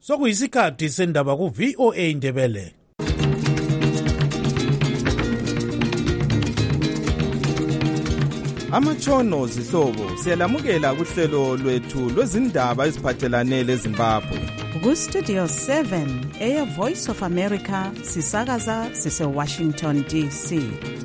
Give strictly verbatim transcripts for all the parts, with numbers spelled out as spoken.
Sokuyisikhathi sendaba ku V O A Ndebele. Amatshono zihlobo siyalamukela kuhlelo lwethu lwezindaba eziphathelane leZimbabwe. Ku Studio seven eya Voice of America sisakaza sise Washington D C.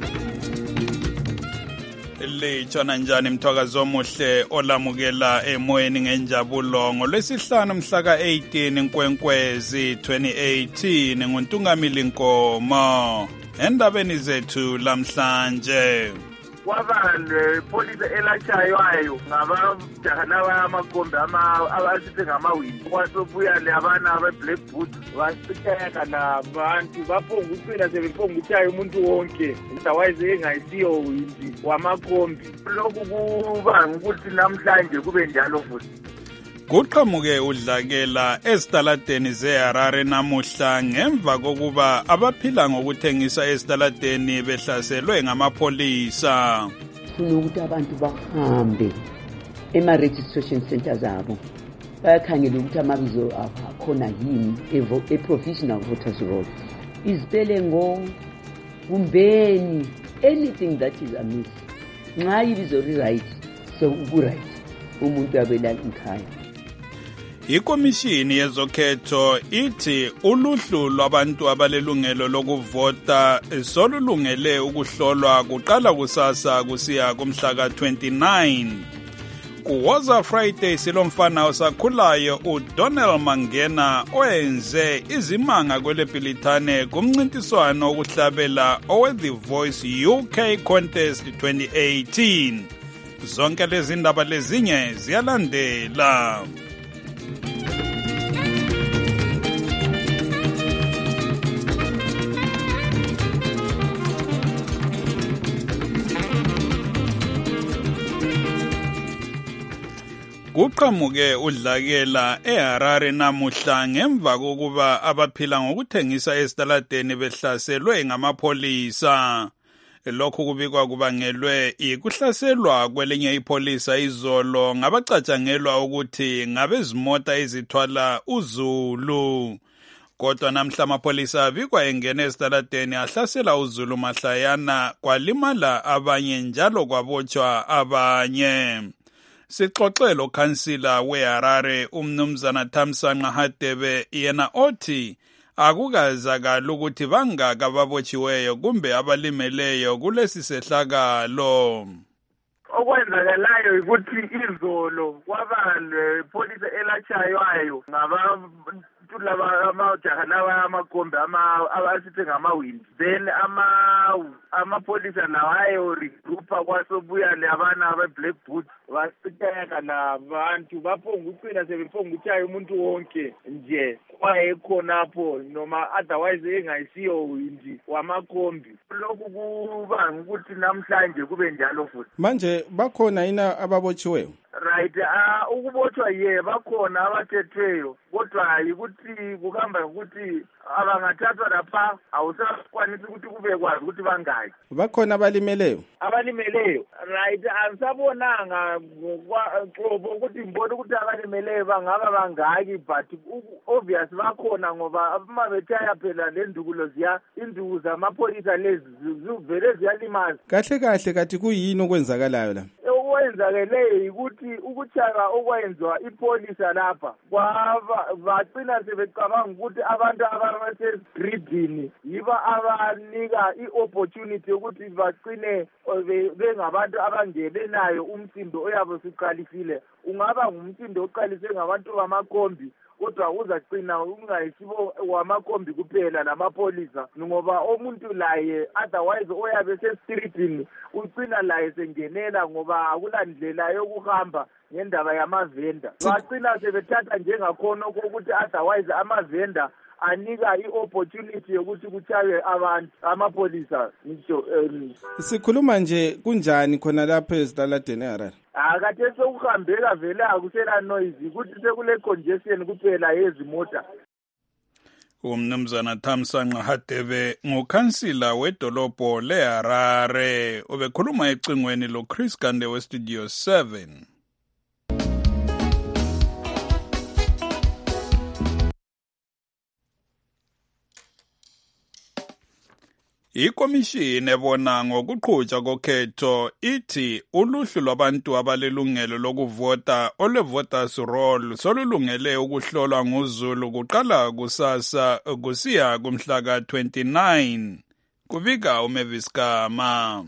Litshona njani mthwakazi omuhle olamukela emoyeni ngenjabulo ngolwesihlanu mhla ka eighteen Nkwenkwezi twenty eighteen nguNtungamili Nkomo endabeni zethu lamhlanje. Kwabale polisi elashaywayo ngabajaha amagombe abasithi ngamawindi kwasobuya labana abe-black boot basiceka nabantu baphonga ucina sebephonga utshaya umuntu wonke otherwise engayisiyo windi wamakombi. Lokhu kubanga ukuthi namhlanje kube njalo futhi. Kuqhamuke udlakela esitaladeni zeHarare namuhla ngemva kokuba abaphila ngokuthengisa esitaladeni behlaselwe ngamapholisa. Funa ukuthi abantu bahambe ema-registration centers abo bayakhangela ukuthi amabizo akhona yini e-provisional voters roll, izipeleng kumbeni, anything that is amiss. Nxa ibizo li-right so uku-right umuntu abela nkhaya. Ikomishini yezokhetho ithi uluhlu lwabantu abalelungelo lokuvota solulungele ukuhlolwa kuqala kusasa kusiya kumhla ka twenty-nine. Kuwoza Friday silomfana osakhulayo uDonald Mangena oyenze izimanga kwelePilitane kumncintiswano okuhlabela owe The Voice U K Contest twenty eighteen. Zonke lezi ndaba lezinye ziyalandela. Kuqhamuke udlakela eHarare namuhla ngemva kokuba abaphila ngokuthengisa esitaladeni behlaselwe ngamapholisa. Lokhu kubikwa kubangelwe ikuhlaselwa kwelinye ipolisa izolo ngabacatshangelwa ukuthi ngabezimota ezithwala uZulu. Kodwa namhla amapholisa abikwa engene esitaladeni ahlasela uZulu mahlayana kwalimala abanye njalo kwabotshwa abanye. Sixoxelo ukhansila weHarare umnumzana Thamsanqa Hadebe yena othi akukazakala ukuthi bangaka ababotshiweyo kumbe abalimeleyo kulesi sehlakalo. Okwenzakalayo ukuthi izolo kwabale polisi elashaywayo ngabantu laba amajaha lawa amagombe abasithi ngamawindi, then ama amapolisa lawayo regroupa kwasobuya labana abe-black boot basiceka nabantu baphonga ucina sebephonga utshaya umuntu wonke nje kwayekhonapho noma otherwise engayisiyo windi wamakombi. Lokhu kubanga ukuthi namhlanje kube njalo futhi. Manje bakhona ina ababotshiweyo? Right, ah uh, ukubotshwa ye bakhona abathethweyo kodwa ukuthi kuhamba ukuthi abangathathwa lapha awusakwanisi ukuthi kube kwazi ukuthi bangaki. Bakhona abalimeleyo? Abalimeleyo right, ansabonanga ngoba ukuthi ngibona ukuthi abalimeleyo bangaba bangaki, but obvious bakhona ngoba uma bethaya phela lendukulo ziya induku zamapolisa lezi zivele ziyalimaza. Kahle kahle kathi kuyini okwenzakalayo la? Okwenzakeleyo ukuthi ukuchaka okwenziwa ipolisa lapha kwaba bacina sebecabanga ukuthi abantu abasegridini yiba abanika i-opportunity ukuthi bacine bengabantu abangene nayo umsindo oyabe usuqalisile. Ungaba ngumsindo oqalise ngabantu bamakombi kodwa uzacina ungayisibo wamakombi kuphela namapolisa ngoba omuntu laye otherwise oyabe sesitreetini ucina laye sengenela ngoba akulandlela yokuhamba ngendaba yamavenda. Bacina sebethatha njengakhona ukuthi otherwise amavenda anika i-opportunity yokuthi kuchaywe abantu amapolisa ngisho. Sikhuluma nje kunjani khona lapho esitaladeni eHarare? Akathe sokuhambeka vele akusela noise ukuthi sekule congestion kuphela yezimota. Umnumzana Thamsanqa Hadebe ngukhansila wedolobho leHarare ubekhuluma ecingweni lo Chris Gande we Studio seven. Ikomishini ebona ngokuqhutshwa kokhetho ithi uluhlu lwabantu abalelungelo lokuvota olwe-voters roll solulungele ukuhlolwa nguZulu kuqala kusasa kusiya kumhla ka twenty-nine. Kubika uMavis Gama.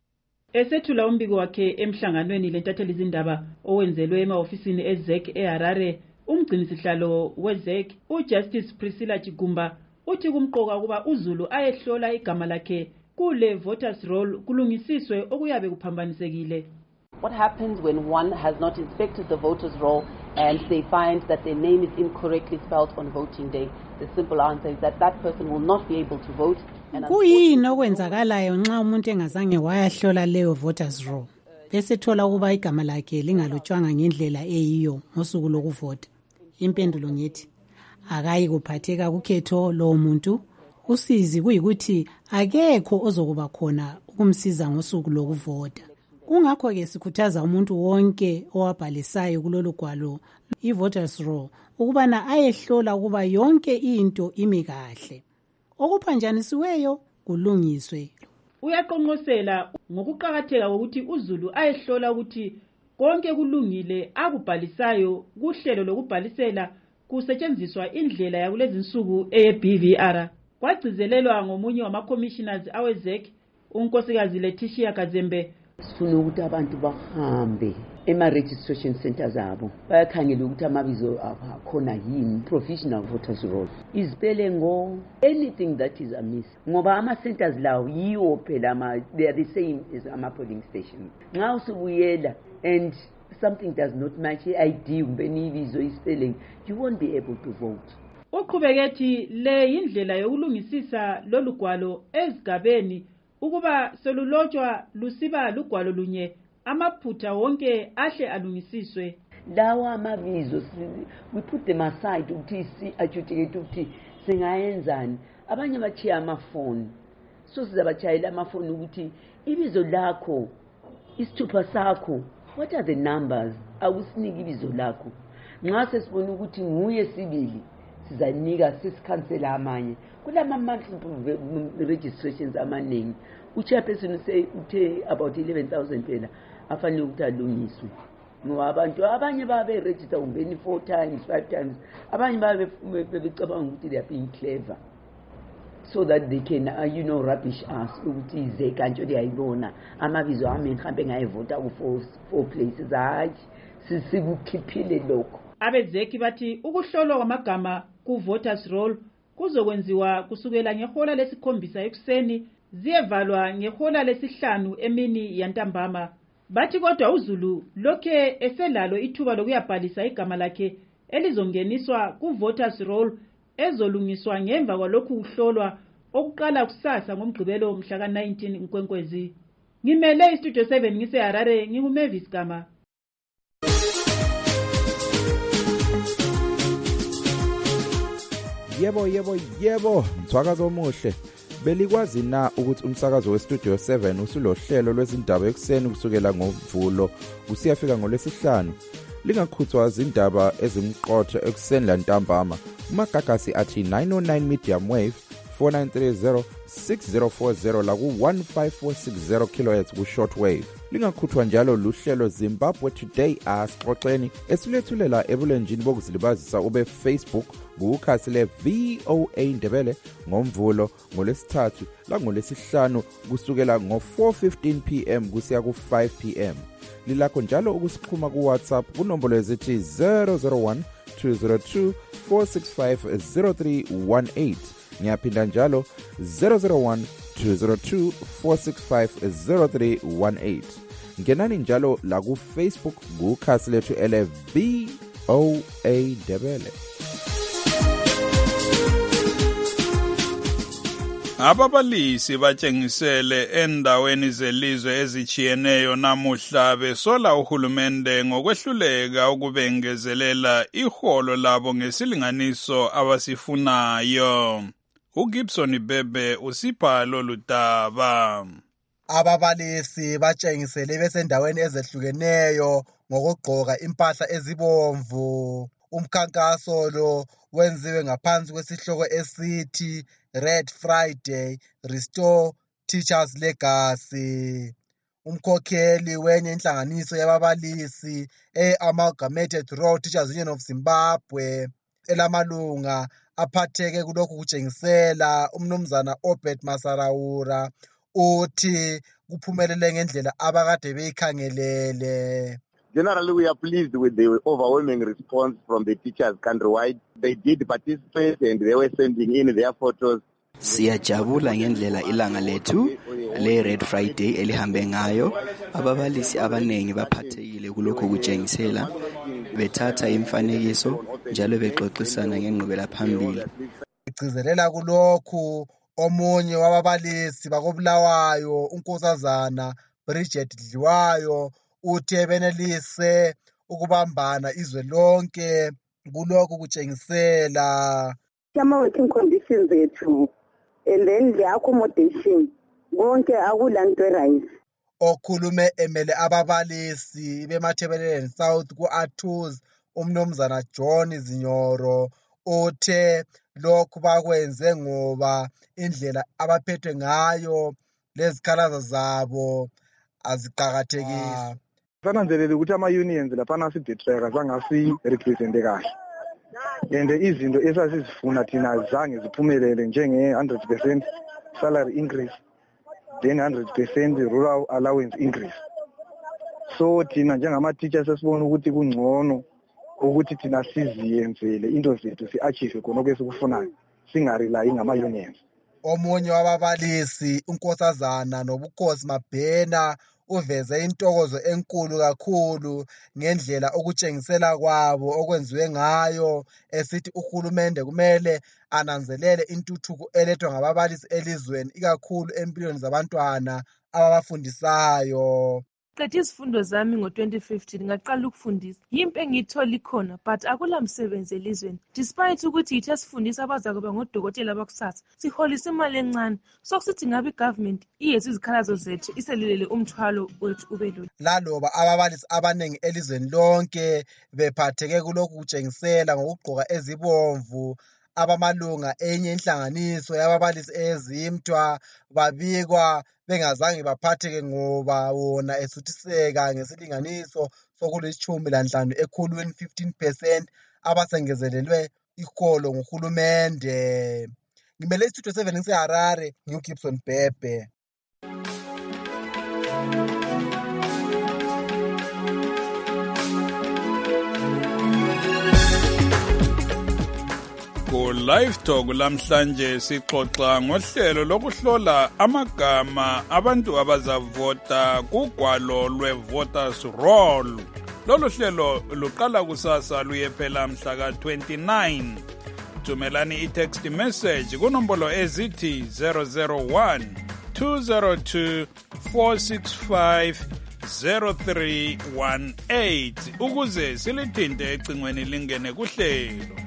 Esethula umbiko wakhe emhlanganweni lentatheli izindaba owenzelwe ema-ofisini e-Z E C eHarare, umgcinisihlalo we-Z E C uJustice Priscilla Chigumba uthi kumqoka kuba uZulu ayehlola igama lakhe kule voters roll kulungisiswe okuyabe kuphambanisekile. What happens when one has not inspected the voters roll and they find that their name is incorrectly spelled on voting day? The simple answer is that that person will not be able to vote. Kuyini okwenzakalayo nxa umuntu engazange wayahlola leyo voters roll bese thola ukuba igama lakhe lingalotshwanga ngendlela eyiyo ngosuku lokuvota? Impendulo ngithi akayi kuphatheka kukhetho lo muntu. Usizi kuyikuthi akekho ozokuba khona ukumsiza ngosuku lokuvota. Kungakho ke sikhuthaza umuntu wonke owabhalisayo kulolu gwalo i-voters roll ukubana ayehlola ukuba yonke into imi kahle. Okuphanjanisiweyo kulungiswe. Uyaqonqosela ngokuqhakatheka ukuthi uZulu ayehlola ukuthi konke kulungile akubhalisayo kuhlelo lokubhalisela kusetshenziswa indlela yakulezi insuku eye-B V R. Kwagcizelelwa ngomunye wama-commissioners awe-Z E C, unkosikazi Letitia Kazembe. Sifuna ukuthi abantu bahambe ema-registration centers abo bayakhangela ukuthi amabizo abo akhona yini, provisional voters roll, izipele ngo anything that is amiss, ngoba ama-centers lawo yiwo phela they are the same as ama-polling stations. Nxa usubuyela and something does not match I D umbeni ibizo ispelling, you won't be able to vote. Uqhubeke le indlela yokulungisisa lolu gwalo ezigabeni ukuba selulotshwa lusiba lugwalo lunye amaphutha wonke ahle alungisiswe. Lawa amabizo we put them aside ukuthi si ajudicate ukuthi singayenzani. Abanye bachiya amafoni, so sizabachayela amafoni ukuthi ibizo lakho isithupha sakho, what are the numbers? Awusiniki ibizo lakho. Nxa sesibona ukuthi nguye sibili sizanika sisikhansela amanye kulama multiple registrations amaningi. Uchairperson say uthe about eleven thousand phela afanele ukuthi alungiswe ngoba abantu abanye babe register umbeni four times five times, abanye babe becabanga ukuthi they are being clever so that they can uh, you know rubbish us ukuthi ize kantsho liyayibona amabizo ami mhlambe ngayivota ku four four places. Hayi sisikukhiphile lokho. Abezeki bathi ukuhlolwa kwamagama ku voters roll kuzokwenziwa kusukela ngehola lesikhombisa ekuseni ziyevalwa ngehola lesihlanu emini yantambama. Bathi kodwa uZulu lokhe eselalo ithuba lokuyabhalisa igama lakhe elizongeniswa ku voters roll ezolungiswa ngemva kwalokhu kuhlolwa okuqala kusasa ngomgqibelo mhla ka nineteen Nkwenkwezi. Ngimele istudio seven ngise Harare, nginguMavis Gama. Yebo yebo yebo, mthwakazo omuhle. Belikwazi na ukuthi umsakazo weStudio seven usulohlelo lwezindaba ekuseni kusukela ngoMvulo usiyafika ngolwesihlanu? Lingakhuthwa izindaba ezimqotho ekuseni lantambama. Umagagasi athi nine oh nine medium wave four nine three zero six zero four zero la ku one five four six zero kilohertz ku shortwave. Lingakhuthwa njalo luhlelo Zimbabwe Today asixoxeni esilethulela ebulenjini bokuzilibazisa ube Facebook kukhasi le V O A Ndebele ngoMvulo ngolesithathu la ngolesihlanu kusukela ngo four fifteen p m kusiya ku five p m. Lilakho njalo ukusikhuma ku WhatsApp kunombolo ezithi zero zero one two zero two four six five zero three one eight. Ngiyaphinda njalo zero zero one two zero two four six five zero three one eight. Ngenani njalo la ku Facebook kukhasi lethu ele V O A Ndebele. Ababalisi batshengisele endaweni zelizwe ezichiyeneyo namuhla besola uhulumende ngokwehluleka ukubengezelela iholo labo ngesilinganiso abasifunayo. uGibson Bebe usipha lolu daba. Ababalisi batshengisele besendaweni ezehlukeneyo ngokugqoka impahla ezibomvu. Umkhankaso lo wenziwe ngaphansi kwesihloko esithi Red Friday, Restore Teachers Legacy. Umkhokheli wenye inhlanganiso yababalisi e-Amalgamated Rural Teachers Union of Zimbabwe elamalunga aphatheke kulokhu kutshengisela umnumzana Obed Masarawura uthi kuphumelele ngendlela abakade beyikhangelele. Generally, we are pleased with the overwhelming response from the teachers countrywide. They did participate and they were sending in their photos. Siyajabula ngendlela ilanga lethu le Red Friday elihambe ngayo. Ababalisi abanengi baphathekile kulokho kutshengisela, bethatha imfanekiso njalo bexoxisana ngenqubela phambili. Igcizelela kulokhu omunye wababalisi bakobulawayo unkosazana Bridget Dliwayo uthe benelise ukubambana izwe lonke kulokhu kutshengisela ama working conditions ethu and then the accommodation konke akulanto right. Okhulume emele ababalisi bemathebeleni South ku-Artus umnumzana John Zinyoro uthe lokhu bakwenze ngoba indlela abaphethwe ngayo lezikhalazo zabo aziqakathekile. Sananzelele ukuthi ama-unions laphana sidetreka zangasi-represente kahle and izinto esasizifuna thina zange ziphumelele njenge-one hundred percent salary increase then one hundred percent rural allowance increase. So thina njengama-teachers sesibona ukuthi kungcono ukuthi thina siziyenzele into zethu si-achieve khonokho esikufunayo singarelayi ngama-unions. Omunye wababalisi unkosazana Nobukhosi Mabhena uveze intokozo enkulu kakhulu ngendlela okutshengisela kwabo okwenziwe ngayo, esithi uhulumende kumele ananzelele intuthuko elethwa ngababalisi elizweni ikakhulu empilweni zabantwana ababafundisayo. Qeda izifundo zami ngo-twenty fifteen ngaqala ukufundisa. Yimpe engiyithola ikhona but akula msebenzi elizweni. Despite ukuthi yithe sifundisa abazakuba ngodokotela abakusasa, siholisa imali encane. Sokusithi ngabe igovernment iyethu izikhalazo zethu iselulele umthwalo wethu ube lula. Laloba ababalisi abanengi elizweni lonke bephatheke kulokhu kutshengisela ngokugqoka ezibomvu, abamalunga enye inhlanganiso yababalisi ezimthwa babikwa bengazange baphatheke ngoba wona esuthiseka ngesilinganiso sokulishumi lanhlanu ekhulwini fifteen percent abasengezelelwe iholo nguhulumende. Ngimele istudio seven ngiseHarare, ngiuGibson Bhebhe. Live Talk lamhlanje sixoxa ngohlelo lokuhlola amagama abantu abazavota kugwalo lwe-Voters Roll. Lolu hlelo luqala kusasa luye phela mhla ka twenty-nine. Thumelani i-text message kunombolo ezithi zero zero one two zero two four six five zero three one eight ukuze silithinte ecingweni lingene kuhlelo.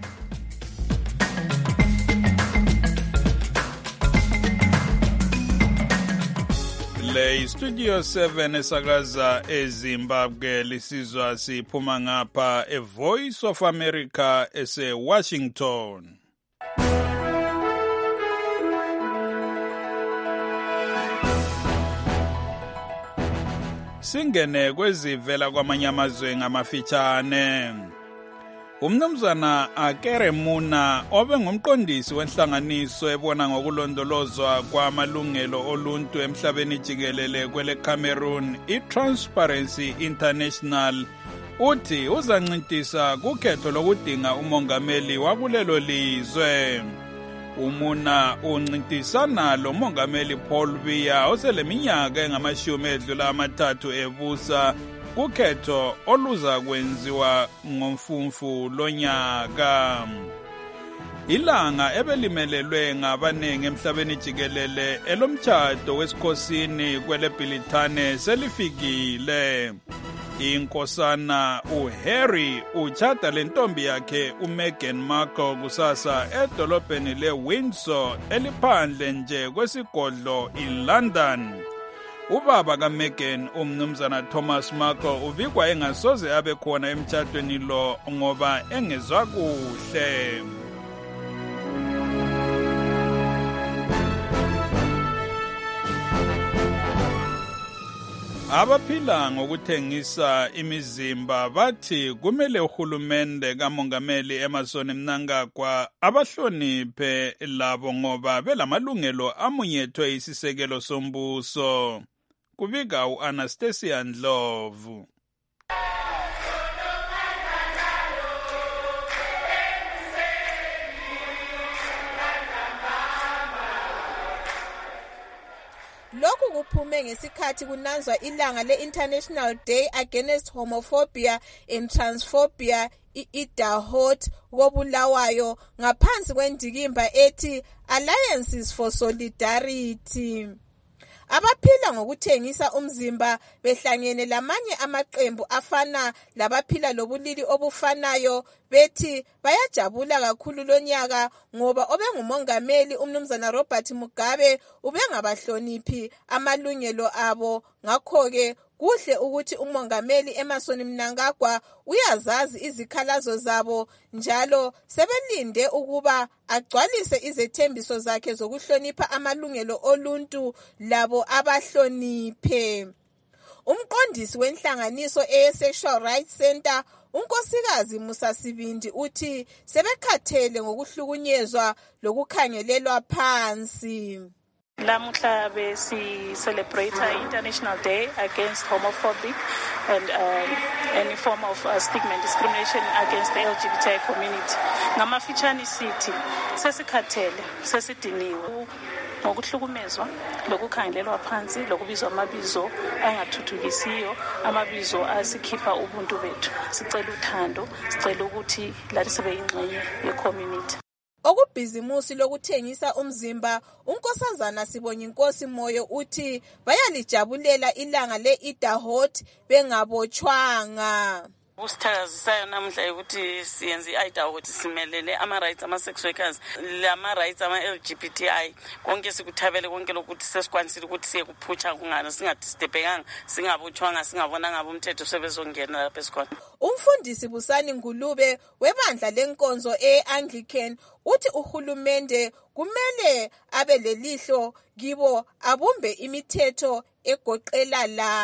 Le Studio seven esakaza eZimbabwe lisizwa siphuma ngapha eVoice of America ese Washington. Singene kwezivela kwamanye amazwe ngamafitshane. Umnumzana Akere Muna obe ngumqondisi wenhlanganiso ebona ngokulondolozwa kwamalungelo oluntu emhlabeni jikelele kwele Cameroon iTransparency International uthi uzancintisa kukhetho lokudinga umongameli wakulelo lizwe. Umuna uncintisana lo mongameli Paul Biya oseleminyaka engamashumi edlula amathathu ebusa kukhetho oluza kwenziwa ngomfumfu lonyaka. Ilanga ebelimelelwe ngabanengi emhlabeni jikelele elomtshado wesikhosini kwele Bhilithane selifikile. Inkosana uHarry utshada lentombi yakhe uMeghan Markle kusasa edolobheni leWindsor eliphandle nje kwesigodlo eLondon. Ubaba kaMeghan umnumzana Thomas Markle ubikwa engasoze abe khona emtshadweni lo ngoba engezwa kuhle. Abaphila ngokuthengisa imizimba bathi kumele uhulumende kamongameli Emmerson Mnangagwa abahloniphe labo ngoba belamalungelo amunyethwe isisekelo sombuso. Kubika u-Anastasia Ndlovu. Lokhu kuphume ngesikhathi kunanzwa ilanga le-International Day Against Homophobia and Transphobia i-Idahot koBulawayo ngaphansi kwendikimba ethi Alliances for Solidarity. Abaphila ngokuthengisa umzimba behlangene lamanye amaqembu afana labaphila lobulili obufanayo bethi bayajabula kakhulu lonyaka ngoba obengumongameli umnumzana Robert Mugabe ubengabahloniphi amalungelo abo. Ngakho-ke kuhle ukuthi umongameli Emmerson Mnangagwa uyazazi izikhalazo zabo njalo sebelinde ukuba agcwalise izethembiso zakhe zokuhlonipha amalungelo oluntu labo abahloniphe. Umqondisi wenhlanganiso e-Sexual Rights Center unkosikazi Musa Sibindi uthi sebekhathele ngokuhlukunyezwa lokukhangelelwa phansi. Lamuhla besi celebrate International Day Against Homophobia and um, any form of uh, stigma and discrimination against the L G B T I community. Ngamafitshane sithi sesikhathele sesidiniwe ngokuhlukumezwa lokukhangelelwa phansi lokubizwa amabizo angathuthukisiyo amabizo asikhipha ubuntu bethu. Sicela uthando, sicela ukuthi lathi sibe ingxenye ye-community. Okubhizimusi lokuthengisa umzimba unkosazana Sibonyinkosi Moyo uthi bayalijabulela ilanga le-Idahot bengabotshwanga. Usithakazisayo namhla ukuthi siyenze i-Idahot simelele ama-rights ama-sex workers lama-rights ama-L G B T I konke sikuthabele konke lokuthi sesikwanisile ukuthi siye kuphutsha kungana singadistebhekanga singabotshwanga singabona ngabo umthetho sebezongena lapha esikhona. Umfundisi Busani Ngulube webandla lenkonzo e-Anglican uthi uhulumende kumele abe lelihlo kibo abumbe imithetho egoqela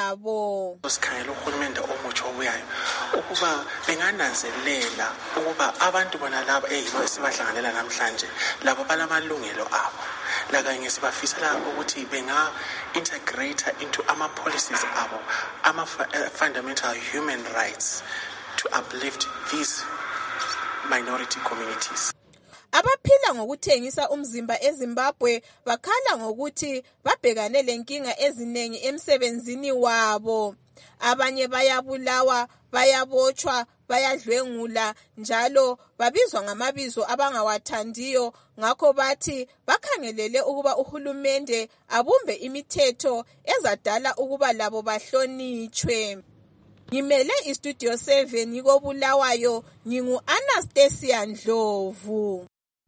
labo. Sikhangela uhulumende omutsha obuyayo ukuba bengananzelela ukuba abantu bona laba eyibo esibahlanganela namhlanje labo balamalungelo abo lakanye sibafisela ukuthi benga integrate into ama policies abo ama fundamental human rights to uplift these minority communities. Abaphila ngokuthengisa umzimba eZimbabwe bakhala ngokuthi babhekane lenkinga eziningi emsebenzini wabo. Abanye bayabulawa, bayabotshwa, bayadlwengula njalo babizwa ngamabizo abangawathandiyo. Ngakho bathi bakhangelele ukuba uhulumende abumbe imithetho ezadala ukuba labo bahlonitshwe. Ngimele iStudio seven koBulawayo ngingu Anastasia Ndlovu.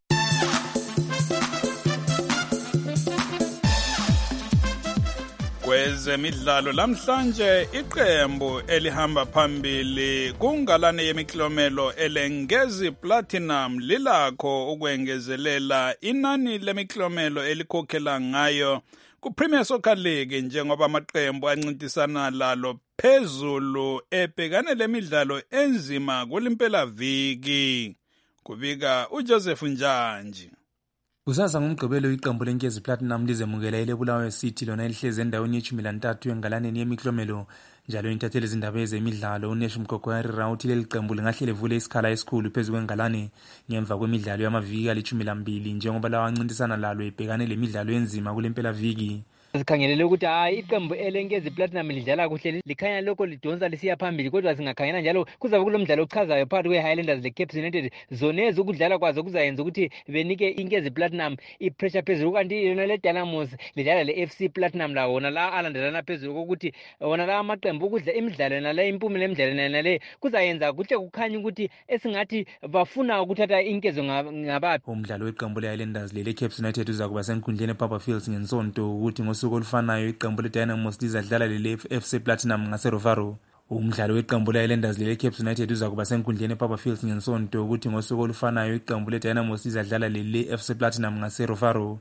Kwezemidlalo lamhlanje iqembu elihamba phambili kungalane yemiklomelo elengezi platinum lilakho ukwengezelela inani lemiklomelo elikhokhela ngayo ku-Premier Soccer League njengoba amaqembu ancintisana lalo phezulu ebhekane lemidlalo enzima kulimpela viki. Kubika uJoseph Njanji. Kusasa ngomgqibelo iqembu lenkezi platinum lizemukela ileBulawayo City lona elihleze endaweni yeshumi lantathu engalaneni yemiklomelo njalo intatheli izindaba ezemidlalo uNesh Mgogwari rawuthi leli qembu lingahle livule isikhala esikhulu phezu kwengalane ngemva kwemidlalo yamaviki alishumi lambili njengoba lawa ancintisana lalo ebhekane lemidlalo enzima kulempela viki. Sikhangelele ukuthi hayi iqembu elenkezi platinum lidlala kuhle likhanya lokho lidonsa lisiya phambili kodwa singakhangela njalo kuzabe kulomdlalo ochazayo phakathi kweHighlanders leCapes United zonezi ukudlala kwazo kuzayenza ukuthi benike inkezi platinum ipressure phezulu kanti yona leDynamos lidlala leF C Platinum la wona la alandelana phezulu kokuthi wona la amaqembu ukudla imidlalo nala impumela emidlalweni nale kuzayenza kuhle kukhanya ukuthi esingathi bafuna ukuthatha inkezo ngabaphi. Umdlalo weqembu leHighlanders leCapes United uzakuba senkundleni ePapa Fields ngensonto ukuthi ngosuku olufanayo iqembu leDynamos lizadlala leF C Platinum ngaseRovaro. Umdlalo weqembu leHighlanders leCapes United uzakuba senkundleni ePapa Fields ngensonto ukuthi ngosuku olufanayo iqembu leDynamos lizadlala leF C Platinum ngaseRovaro.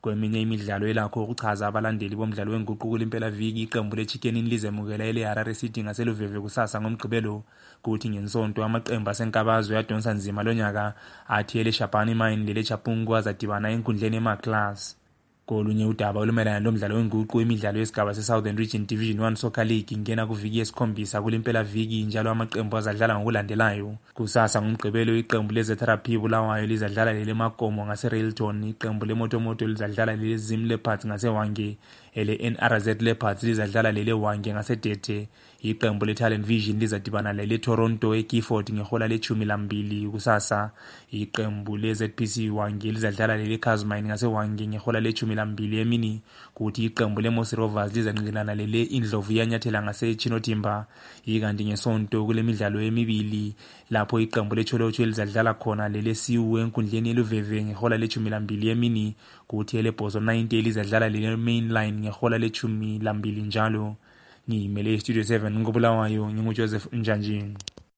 Kweminye imidlalo elakho ukuchaza abalandeli bomdlalo wenguquko impela viki iqembu leChicken Inn lizemukela eleHarare City ngaseluveve kusasa ngomgqibelo, kuthi ngensonto amaqembu asenkabazwe yadonsa nzima lonyaka athi eleShabani Mine leleChapungu azadibana enkundleni eMaclass. Kolunye udaba olumelana lomdlalo wenguqu imidlalo yesigaba se-Southern Region Division one Soccer League ingena kuviki yesikhombisa kulempela viki njalo amaqembu azadlala ngokulandelayo. Kusasa ngomgqibelo iqembu leZetherapi Bulawayo lizadlala lele Makomo ngase-Railton, iqembu leMotomoto lizadlala lele Zim Leopards ngase-Hwange, ele N R Z Leopards lizadlala lele Hwange ngase-Dete, iqembu leTalent Vision lizadibana lele Toronto eKeyford ngehola lechumi lambili kusasa, iqembu leZ P C Hwange lizadlala lele Kazmine ngase-Hwange ngehola lechumi lambili emini, kuthi iqembu leMosi Rovers lizanqinelana lele Indlovu yanyathela ngase-Chinotimba. Ikanti ngesonto kule midlalo emibili lapho iqembu leCholocho lizadlala khona lele Siwu enkundleni eluveve ngehola lechumi lambili emini, kuthi eleBhozo ninety lizadlala lele Mainline ngehola lechumi lambili njalo. Ngimele Studio seven ngobulawayo nginguJoseph Njanjini.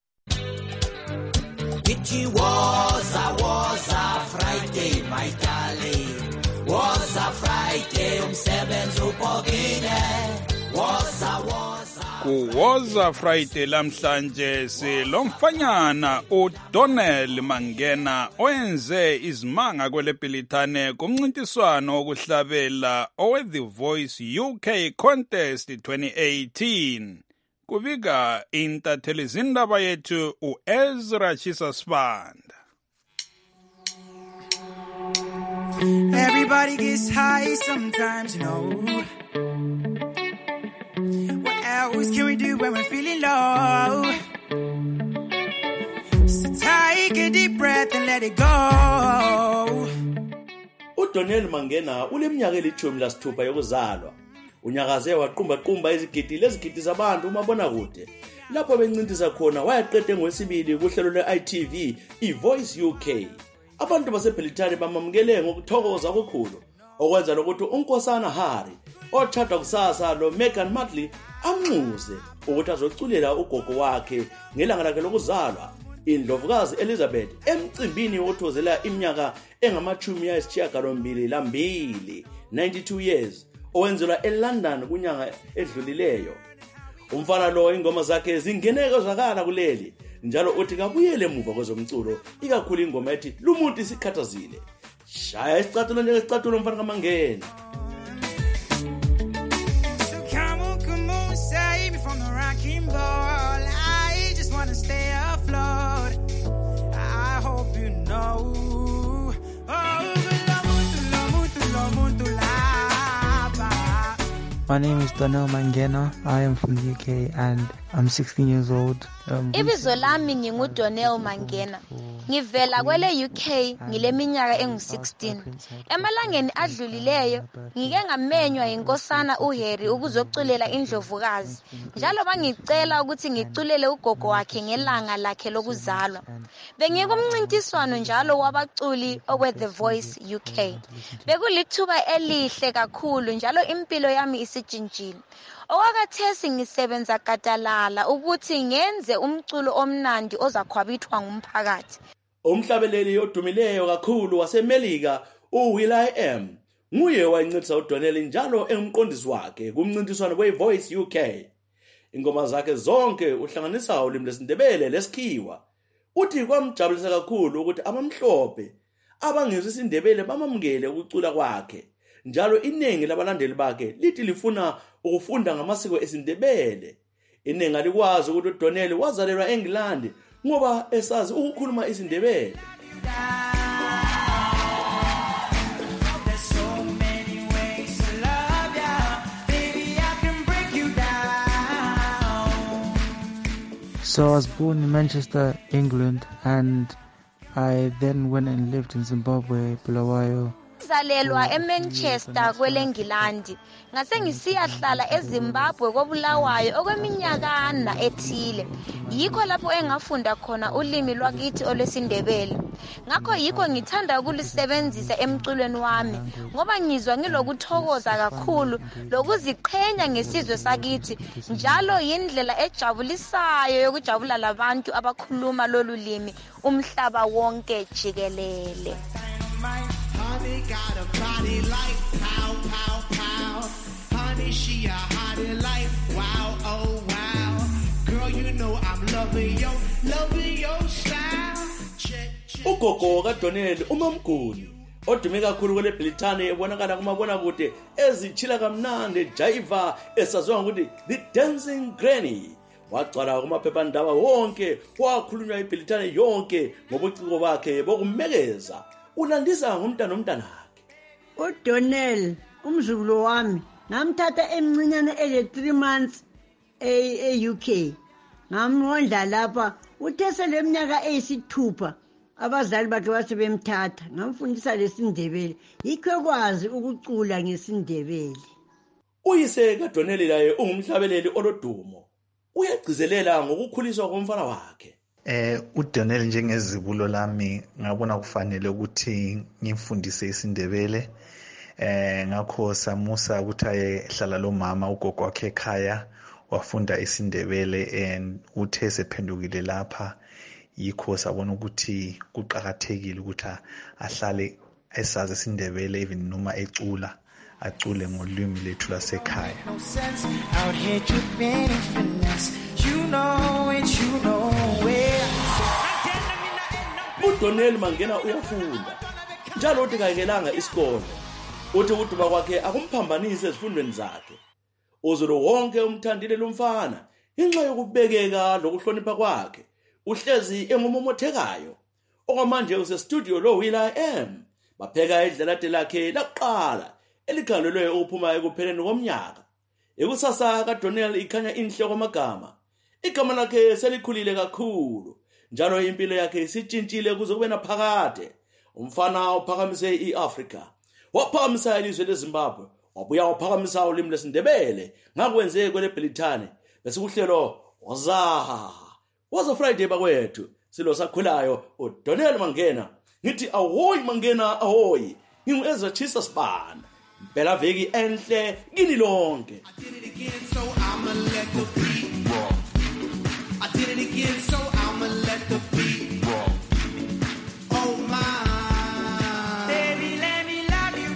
It was a was a Friday my darling, was a Friday umsebenzi ubhokile, was a was a Kuwoza Friday lamhlanje silomfanyana uDonnell Mangena oyenze izimanga kwelePilitane kumncintiswano wokuhlabela owe The Voice U K Contest twenty eighteen. Kubika intatheli zindaba yethu uEzra Chisasbanda. Everybody gets high sometimes, you know. What else can we do when we're feeling low? So take a deep breath and let it go. uDonnell Mangena uleminyaka elithumi lasithupha yokuzalwa. Unyakaze waqumba qumba izigidi lezigidi zabantu umabona kude. Lapho bencintisa khona wayaqede ngwesibili kuhlelo le-I T V iVoice U K. Abantu basePilitane bamamukele ngokuthokoza okukhulu, okwenza lokuthi uNkosana Hari othatha kusasa lo Megan Martley amnxuze ukuthi azoculela ugogo wakhe ngelanga lakhe lokuzalwa, Indlovukazi Elizabeth, emcimbini wothozela iminyaka engamachumi ayisishiyagalombili lambili, ninety-two years, owenzelwa eLondon kunyanga edlulileyo. Umfana lo ingoma zakhe zingeneke zakala kuleli, njalo uthi kabuyele emuva kwezomculo, ikakhulu ingoma ethi lumuntu isikhathazile. Shaya isicathulo njengesicathulo mfana kaMangena. So come on, come on, save me from the rocking ball. I just want to stay afloat. I hope you know. My name is Donnell Mangena. I am from the U K and I'm sixteen years old. Um, Ibizo lami nginguDonnell Mangena. Ngivela kwele U K ngileminyaka engu sixteen. Emalangeni adlulileyo ngike ngamenywa inkosana uHarry ukuzoculela Indlovukazi. Njalo bangicela ukuthi ngiculele ugogo wakhe ngelanga lakhe lokuzalwa. Bengikumncintiswano njalo wabaculi okwe The Voice U K. Bekulithuba elihle kakhulu njalo impilo yami isijinjile. Owakathesi ngisebenza gadalala ukuthi ngenze umculo omnandi ozakhwabithwa ngumphakathi. Umhlabeleli odumileyo kakhulu waseMelika uWill.i.am nguye wayincitisa uDonnell njalo engumqondisi wakhe kumncintiswano weVoice U K. Ingoma zakhe zonke uhlanganisa ulimi lesiNdebele lesikhiwa. Uthi kwamjabulisa kakhulu ukuthi abamhlophe abangezwe isiNdebele bamamukele ukucula kwakhe. Njalo iningi labalandeli bakhe lithi lifuna ukufunda ngamasiko esiNdebele. Iningi alikwazi ukuthi uDonnell wazalelwa eNgilandi ngoba esazi ukukhuluma isiNdebele. So I was born in Manchester, England, and I then went and lived in Zimbabwe, Bulawayo. Ngizalelwa eManchester kweleNgilandi ngase ngisiyahlala eZimbabwe koBulawayo okweminyakana ethile. Yikho lapho engafunda khona ulimi lwakithi olwesiNdebele. Ngakho yikho ngithanda ukulisebenzisa emculweni wami ngoba ngizwa ngilokuthokoza kakhulu lokuziqhenya ngesizwe sakithi, njalo yindlela ejabulisayo yokujabula labantu abakhuluma lolu limi umhlaba wonke jikelele. They got a body like ugogo kaDonel uMamguni odume kakhulu kule Britane ebonakala kumabona kude ezichila kamnandi jiva esaziwa ngokuthi the dancing granny wagcwala kumaphephandaba wonke wakhulunywa iBritane yonke ngobuciko bakhe bokumekeza ulandisa ngumntana nomntanakhe. uDonel umzukulu wami ngamthatha emncinyane ele three months e-U K ngamondla lapha uthe seleminyaka eyisithupha abazali bakhe basebemthatha ngamfundisa lesindebele yikho kwazi ukucula ngesindebele. Uyise kaDonel laye ungumhlabeleli olodumo uyagcizelela ngokukhuliswa komfana wakhe. Eh uDonel njengezibulo lami ngabona kufanele ukuthi ngimfundise isindebele eh ngakho samusa ukuthi ayehlala lo mama ugogo wakhe ekhaya wafunda isindebele and uthe sephendukile lapha yikho sabona ukuthi kuqhakathekile ukuthi ahlale esazi isindebele even noma ecula acule ngolwimi lethu lasekhaya. uDonel Mangena uyafunda njalo uthi kayikelanga isikole uthi uduma kwakhe akumphambanise ezifundweni zakhe. Uzulu wonke umthandile lumfana inxa yokubekeka lokuhlonipha kwakhe uhlezi engumomothekayo. Okwamanje use studio lo Willa M bapheka idlalate lakhe laqala elikhangelwe ukuphuma ekupheleni komnyaka. Ekusasa kaDonel ikhanya inhloko amagama. Igama lakhe selikhulile kakhulu njalo impilo yakhe isitshintshile kuze kube naphakade. Umfana uphakamise iAfrica waphakamisa ilizwe leZimbabwe wabuya waphakamisa ulimi lesindebele ngakwenze kwele Britane bese kuhlelo waza waza Friday bakwethu silo sakhulayo uDonel Mangena ngithi ahoyi Mangena ahoyi ngingu Ezra Chisa Span impela veki enhle kini lonke. I did it again so I'ma let the beat roll. Oh my baby, let me love you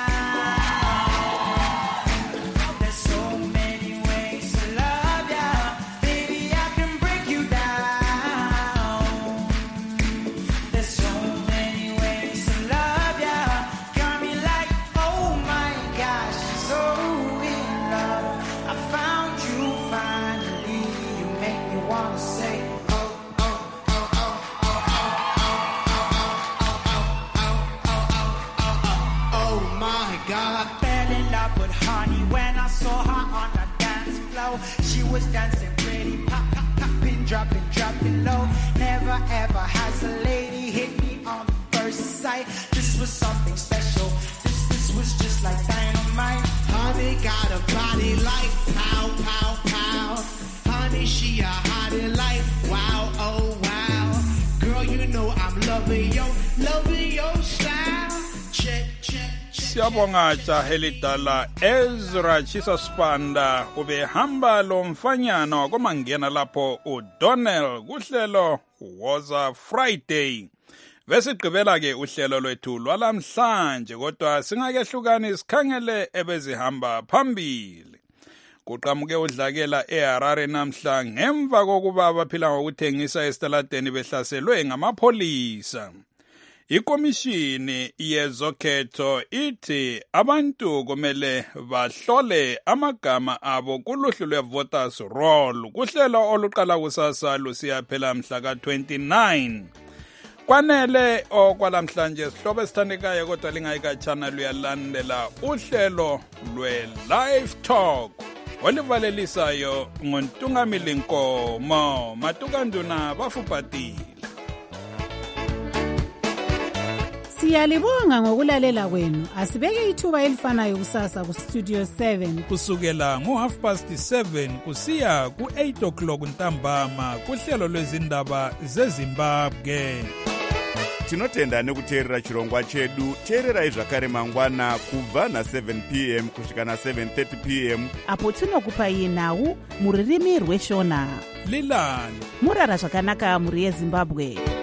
down. There's so many ways to love ya. Baby, I can break you down. There's so many ways to love ya. Got me like, oh my gosh, so in love. I found you finally. You make me wanna say she was dancing pretty, pop, pop, popping, dropping, dropping low. Never ever has a lady hit me on first sight. This was something special. This, this was just like dynamite. Honey got a body like pow, pow, pow. Honey, she a hottie like wow, oh wow. Girl, you know I'm loving yo, loving your style. Check, check. Siyabonga jahelidala Ezra Chisa Spanda ubehamba lo mfanyana wakomangena lapho uDonel kuhlelo Woza Friday. Besigqibela ke uhlelo lwethu lwalamhlanje kodwa singakehlukani sikhangele ebezihamba phambili. Kuqhamuke udlakela eHarare namhla ngemva kokuba abaphila ngokuthengisa esitaladeni behlaselwe ngamapholisa. Ikomishini yezokhetho ithi abantu kumele bahlole amagama abo kuluhlu lwe-voters roll kuhlelo oluqala kusasa lusiyaphela mhla ka twenty-nine. Kwanele okwalamhlanje sihlobo esithandekayo kodwa lingayikatshana luyalandela uhlelo lwe-live talk olivalelisayo ngontungamili Nkomo Matukanduna bafuphatile. Siyalibonga ngokulalela kwenu. Asibeke ithuba elifanayo kusasa ku Studio seven kusukela ngo half past seven kusiya ku eight o'clock ntambama kuhlelo lwezindaba zeZimbabwe. Tinotenda nekuteerera chirongwa chedu. Teererai zvakare mangwana kubva na seven p m kusvika na seven thirty p m apo tinokupai nhau muririmi rweshona. Lilani murara zvakanaka muri yeZimbabwe.